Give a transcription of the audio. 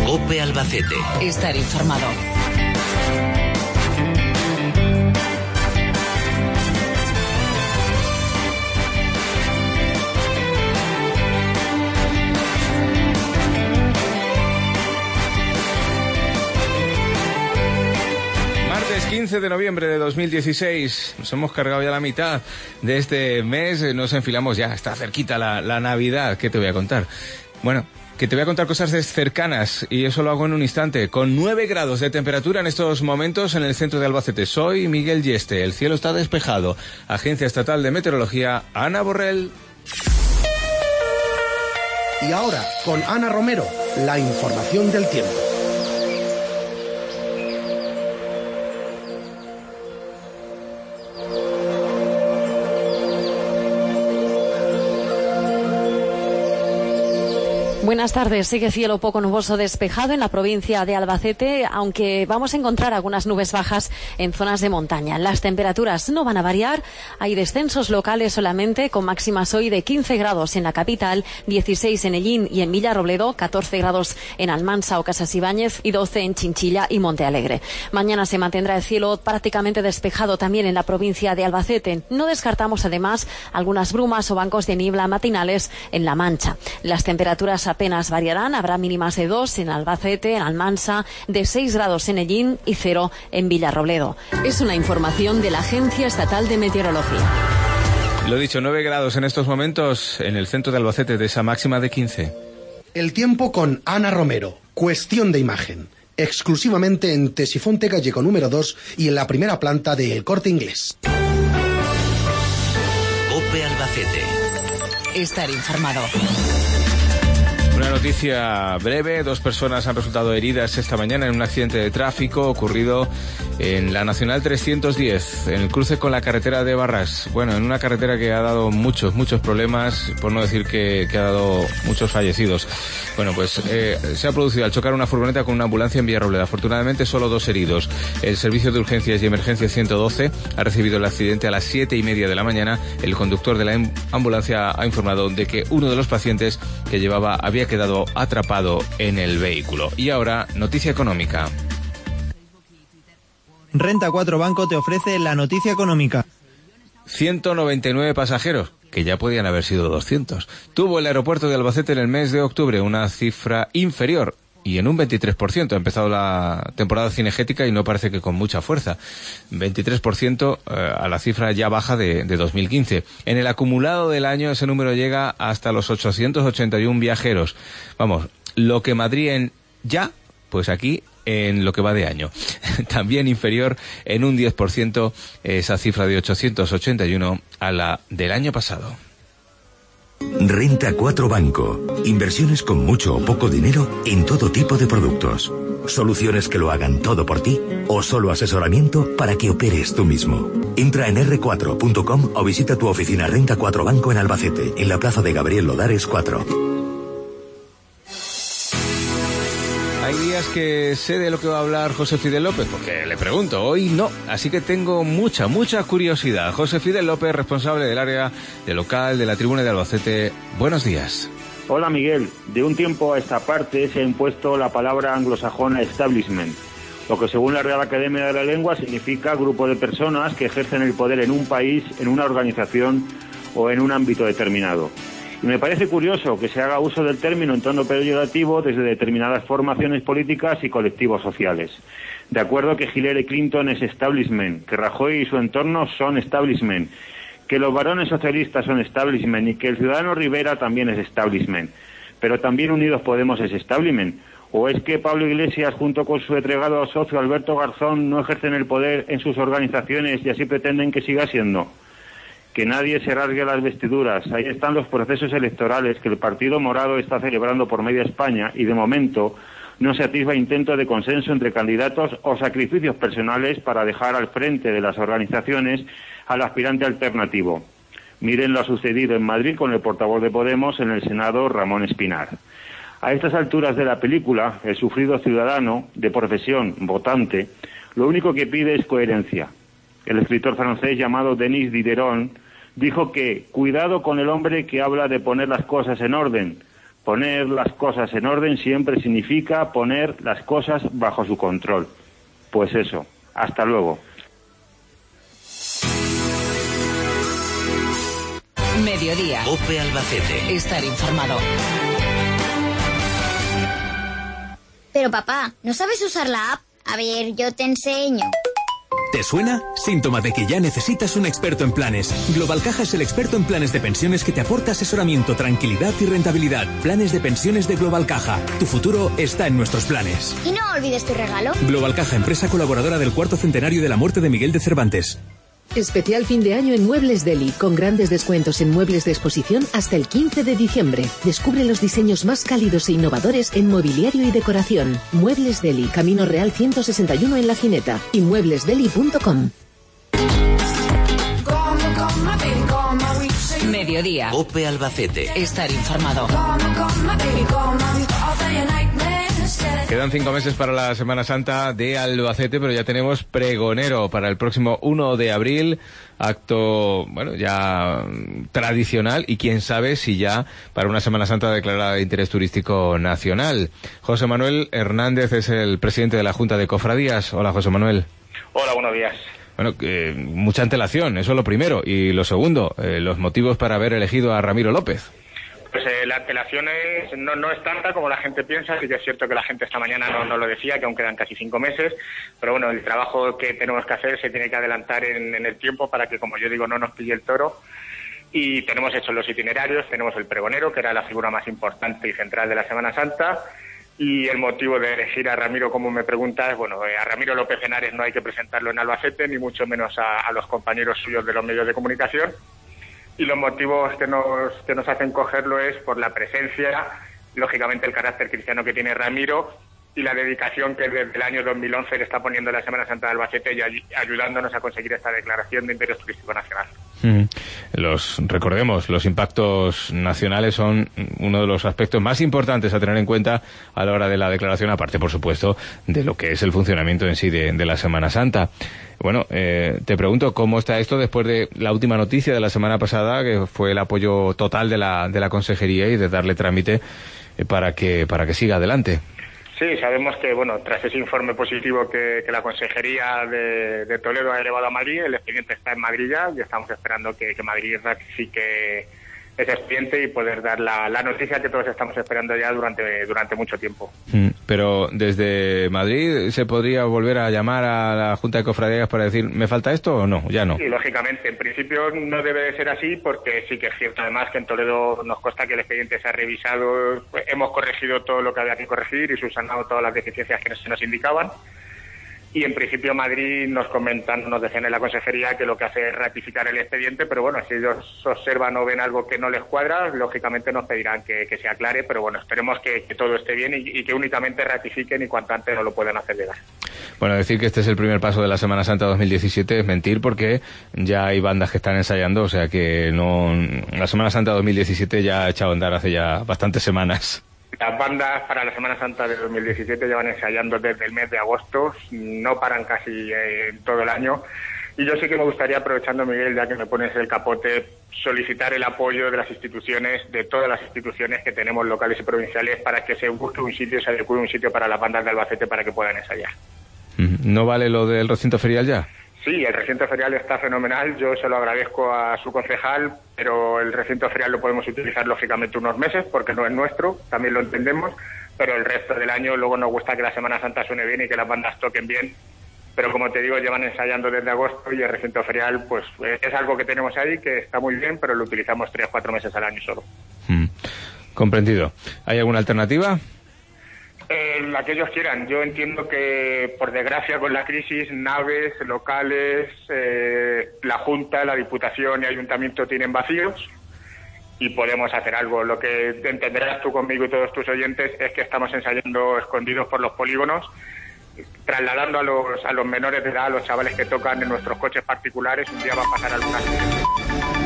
COPE Albacete. Estar informado. Martes 15 de noviembre de 2016. Nos hemos cargado ya la mitad de este mes. Nos enfilamos ya. Está cerquita la Navidad. ¿Qué te voy a contar? Bueno, que te voy a contar cosas cercanas, y eso lo hago en un instante. Con 9 grados de temperatura en estos momentos en el centro de Albacete. Soy Miguel Yeste, el cielo está despejado. Agencia Estatal de Meteorología, Ana Borrell. Y ahora, con Ana Romero, la información del tiempo. Buenas tardes. Sigue cielo poco nuboso despejado en la provincia de Albacete, aunque vamos a encontrar algunas nubes bajas en zonas de montaña. Las temperaturas no van a variar. Hay descensos locales solamente, con máximas hoy de 15 grados en la capital, 16 en Ellín y en Villarrobledo, 14 grados en Almansa o Casas Ibáñez y 12 en Chinchilla y Montealegre. Mañana se mantendrá el cielo prácticamente despejado también en la provincia de Albacete. No descartamos además algunas brumas o bancos de niebla matinales en La Mancha. Las temperaturas apenas variarán, habrá mínimas de 2 en Albacete, en Almansa, de 6 grados en Ellín y 0 en Villarrobledo. Es una información de la Agencia Estatal de Meteorología. Lo dicho, 9 grados en estos momentos en el centro de Albacete, de esa máxima de 15. El tiempo con Ana Romero. Cuestión de imagen. Exclusivamente en Tesifonte Gallego número 2 y en la primera planta de El Corte Inglés. COPE Albacete. Estar informado. Una noticia breve. 2 personas han resultado heridas esta mañana en un accidente de tráfico ocurrido en la Nacional 310, en el cruce con la carretera de Barras. Bueno, en una carretera que ha dado muchos problemas, por no decir que ha dado muchos fallecidos. Bueno, pues se ha producido al chocar una furgoneta con una ambulancia en Villarrobledo. Afortunadamente solo 2 heridos. El servicio de urgencias y emergencias 112 ha recibido el accidente a las 7:30 de la mañana. El conductor de la ambulancia ha informado de que uno de los pacientes que llevaba había quedado atrapado en el vehículo. Y ahora, noticia económica. Renta 4 Banco te ofrece la noticia económica. 199 pasajeros, que ya podían haber sido 200. Tuvo el aeropuerto de Albacete en el mes de octubre, una cifra inferior y en un 23%. Ha empezado la temporada cinegética y no parece que con mucha fuerza. 23% a la cifra ya baja de 2015. En el acumulado del año ese número llega hasta los 881 viajeros. Vamos, lo que Madrid en ya, pues aquí en lo que va de año. También inferior en un 10% esa cifra de 881 a la del año pasado. Renta 4 Banco. Inversiones con mucho o poco dinero en todo tipo de productos. Soluciones que lo hagan todo por ti o solo asesoramiento para que operes tú mismo. Entra en r4.com o visita tu oficina Renta 4 Banco en Albacete, en la plaza de Gabriel Lodares 4. Hay días que sé de lo que va a hablar José Fidel López, porque le pregunto, hoy no, así que tengo mucha curiosidad. José Fidel López, responsable del área de local de la Tribuna de Albacete, buenos días. Hola Miguel, de un tiempo a esta parte se ha impuesto la palabra anglosajona establishment, lo que según la Real Academia de la Lengua significa grupo de personas que ejercen el poder en un país, en una organización o en un ámbito determinado. Y me parece curioso que se haga uso del término en tono peyorativo desde determinadas formaciones políticas y colectivos sociales. De acuerdo que Hillary Clinton es establishment, que Rajoy y su entorno son establishment, que los varones socialistas son establishment y que el ciudadano Rivera también es establishment. Pero también Unidos Podemos es establishment. ¿O es que Pablo Iglesias, junto con su entregado socio Alberto Garzón, no ejercen el poder en sus organizaciones y así pretenden que siga siendo? Que nadie se rasgue las vestiduras. Ahí están los procesos electorales que el Partido Morado está celebrando por media España y de momento no se atisba intento de consenso entre candidatos o sacrificios personales para dejar al frente de las organizaciones al aspirante alternativo. Miren lo ha sucedido en Madrid con el portavoz de Podemos en el Senado, Ramón Espinar. A estas alturas de la película, el sufrido ciudadano, de profesión, votante, lo único que pide es coherencia. El escritor francés llamado Denis Diderot dijo que cuidado con el hombre que habla de poner las cosas en orden, Poner las cosas en orden siempre significa poner las cosas bajo su control. Pues eso, hasta luego. Mediodía. COPE Albacete. Estar informado. Pero papá, ¿no sabes usar la app? A ver, yo te enseño. ¿Te suena? Síntoma de que ya necesitas un experto en planes. Global Caja es el experto en planes de pensiones que te aporta asesoramiento, tranquilidad y rentabilidad. Planes de pensiones de Global Caja. Tu futuro está en nuestros planes. Y no olvides tu regalo. Global Caja, empresa colaboradora del 4º centenario de la muerte de Miguel de Cervantes. Especial fin de año en Muebles Deli, con grandes descuentos en muebles de exposición hasta el 15 de diciembre. Descubre los diseños más cálidos e innovadores en mobiliario y decoración. Muebles Deli, Camino Real 161 en La Gineta y mueblesdeli.com. Mediodía. COPE Albacete. Estar informado. Quedan 5 meses para la Semana Santa de Albacete, pero ya tenemos pregonero para el próximo 1 de abril, acto, bueno, ya tradicional y quién sabe si ya para una Semana Santa declarada de interés turístico nacional. José Manuel Hernández es el presidente de la Junta de Cofradías. Hola, José Manuel. Hola, buenos días. Bueno, mucha antelación, eso es lo primero. Y lo segundo, los motivos para haber elegido a Ramiro López. Pues la antelación no es tanta como la gente piensa. Sí que es cierto que la gente esta mañana no lo decía, que aún quedan casi 5 meses, pero bueno, el trabajo que tenemos que hacer se tiene que adelantar en el tiempo para que, como yo digo, no nos pille el toro. Y tenemos hechos los itinerarios, tenemos el pregonero, que era la figura más importante y central de la Semana Santa, y el motivo de elegir a Ramiro, como me preguntas, bueno, a Ramiro López Henares no hay que presentarlo en Albacete, ni mucho menos a los compañeros suyos de los medios de comunicación. Y los motivos que nos hacen cogerlo es por la presencia, lógicamente el carácter cristiano que tiene Ramiro y la dedicación que desde el año 2011 le está poniendo la Semana Santa de Albacete y ayudándonos a conseguir esta declaración de interés turístico nacional. Recordemos, los impactos nacionales son uno de los aspectos más importantes a tener en cuenta a la hora de la declaración, aparte, por supuesto, de lo que es el funcionamiento en sí de la Semana Santa. Bueno, te pregunto cómo está esto después de la última noticia de la semana pasada, que fue el apoyo total de la Consejería y de darle trámite para que siga adelante. Sí, sabemos que, bueno, tras ese informe positivo que la Consejería de Toledo ha elevado a Madrid, el expediente está en Madrid ya y estamos esperando que Madrid ratifique ese expediente y poder dar la noticia que todos estamos esperando ya durante mucho tiempo. Pero desde Madrid, ¿se podría volver a llamar a la Junta de Cofradías para decir, ¿me falta esto o no? Ya no. Sí, lógicamente. En principio no debe de ser así porque sí que es cierto además que en Toledo nos consta que el expediente se ha revisado, hemos corregido todo lo que había que corregir y subsanado todas las deficiencias que se nos indicaban. Y en principio Madrid nos decían en la Consejería que lo que hace es ratificar el expediente, pero bueno, si ellos observan o ven algo que no les cuadra, lógicamente nos pedirán que se aclare, pero bueno, esperemos que todo esté bien y que únicamente ratifiquen y cuanto antes nos lo puedan hacer llegar. Bueno, decir que este es el primer paso de la Semana Santa 2017 es mentir porque ya hay bandas que están ensayando, o sea que la Semana Santa 2017 ya ha echado a andar hace ya bastantes semanas. Las bandas para la Semana Santa de 2017 llevan ensayando desde el mes de agosto, no paran casi todo el año. Y yo sí que me gustaría, aprovechando, Miguel, ya que me pones el capote, solicitar el apoyo de las instituciones, de todas las instituciones que tenemos locales y provinciales, para que se busque un sitio, se adecue un sitio para las bandas de Albacete para que puedan ensayar. ¿No vale lo del recinto ferial ya? Sí, el recinto ferial está fenomenal, yo se lo agradezco a su concejal, pero el recinto ferial lo podemos utilizar lógicamente unos meses porque no es nuestro, también lo entendemos, pero el resto del año luego nos gusta que la Semana Santa suene bien y que las bandas toquen bien, pero como te digo, llevan ensayando desde agosto y el recinto ferial pues es algo que tenemos ahí, que está muy bien, pero lo utilizamos 3 o 4 meses al año solo. Comprendido. ¿Hay alguna alternativa? La que ellos quieran. Yo entiendo que, por desgracia, con la crisis, naves, locales, la Junta, la Diputación y Ayuntamiento tienen vacíos y podemos hacer algo. Lo que entenderás tú conmigo y todos tus oyentes es que estamos ensayando escondidos por los polígonos, trasladando a los menores de edad, a los chavales que tocan en nuestros coches particulares. Un día va a pasar algún accidente